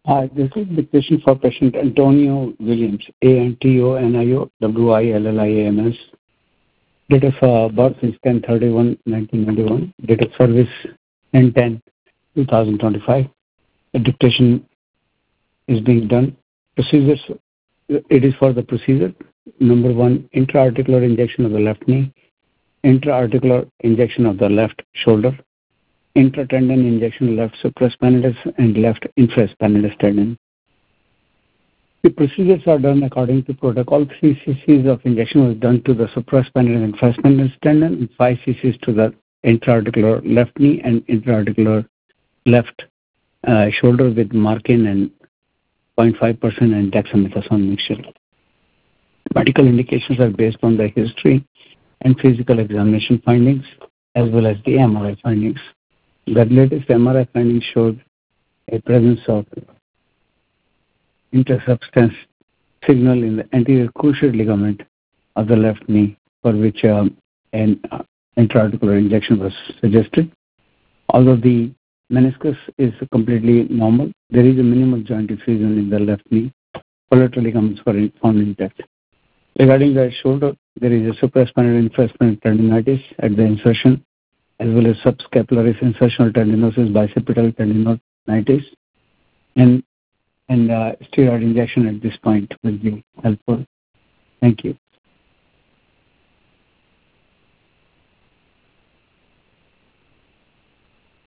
Hi, this is the question for patient Antonio Williams, ANTONIOWILLIAMS. Date of birth is 10/31/1991. Date of service 10/10/2025. The dictation is being done. Procedures, it is for the procedure. Number one, intra-articular injection of the left knee, intra-articular injection of the left shoulder, intratendon injection of left supraspinatus and left infraspinatus tendon. The procedures are done according to protocol. 3 cc's of injection was done to the supraspinatus and infraspinatus tendon, and 5 cc's to the intra-articular left knee and intra-articular left shoulder with Markin and 0.5% and dexamethasone mixture. Medical indications are based on the history and physical examination findings as well as the MRI findings. The latest MRI findings showed a presence of intersubstance signal in the anterior cruciate ligament of the left knee, for which an intra-articular injection was suggested. Although the meniscus is completely normal, there is a minimal joint effusion in the left knee. Collateral ligaments were found intact. Regarding the shoulder, there is a supraspinal infraspinal tendinitis at the insertion, as well as subscapularis insertional tendinosis, bicipital tendinitis, and steroid injection at this point will be helpful. Thank you.